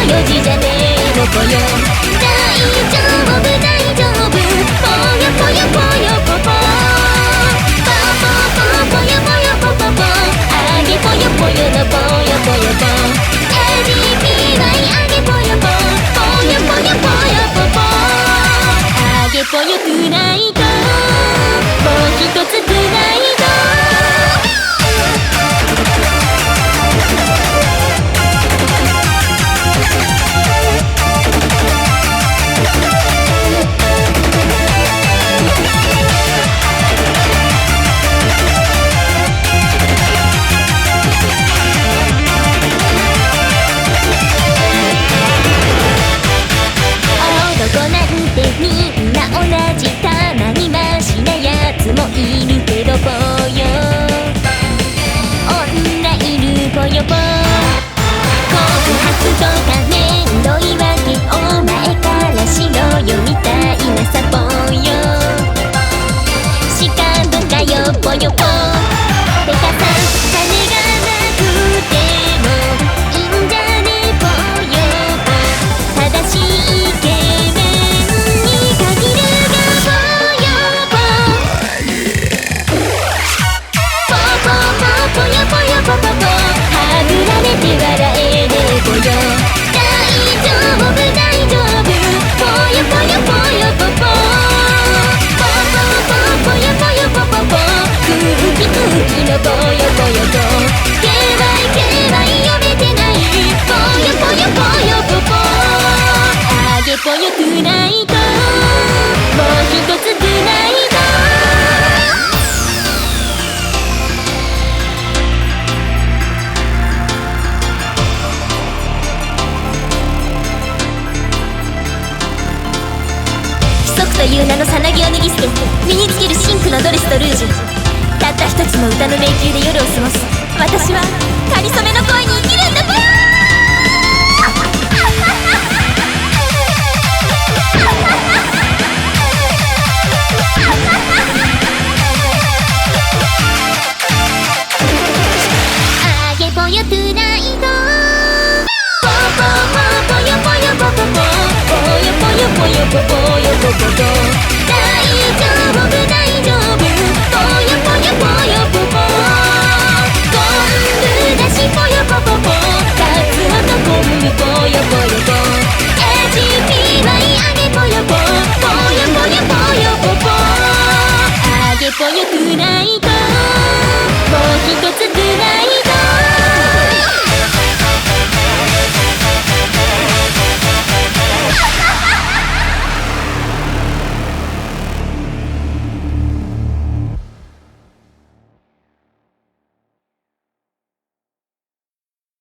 4時じゃねえのぽよ。大丈夫大丈夫、ぽよぽよぽよぽぽ、ぽぽぽぽよぽよぽぽぽ、あげぽよぽよのぽよぽよぽ、 AGPY あげぽよぽ、ぽよぽよぽよぽぽ、あげぽよトゥナイト、もう一つトゥナイト。男なんてみんな同じ、たまにマシなやつもいるけどぽよ、女いるぽよぽ、告白とかめんどいわけ、お前からしろよみたいなさぽよ、しかどかよぽよぽ、てかさ金がなくてもいいんじゃねぽよぽ、正しいイケメンに限るがぽよぽ、ぽぽぽぽよぽよぽぽぽ、はぐられて笑えねえぽよ、大丈夫大丈夫、ぽよぽよぽよぽぽ、ぽぽぽぽよぽよぽぽぽ、空気のぽよぽよぽ、けわいけわい読めてない、ぽよぽよぽよぽぽ、あげぽよトゥナイト、もう一つトゥナイト。規則という名のさなぎを脱ぎ捨て、身につけるシンクのドレスとルージュ、たった一つの歌の迷宮で夜を過ごす私は、かりそめの恋に生きるんだぽよ。あげぽよトゥナイト、ぽぽぽぽよぽよぽぽぽ、ぽよぽよぽよぽぽよぽぽぽ、大丈夫大丈夫、ぽよぽよぽよぽぽ、昆布だしぽよぽぽぽ、カツオと昆布ぽよぽよぽ、 AGPY あげぽよぽ、ぽよぽよぽよぽぽ、あげぽよトゥナイト、もう一つトゥナイト。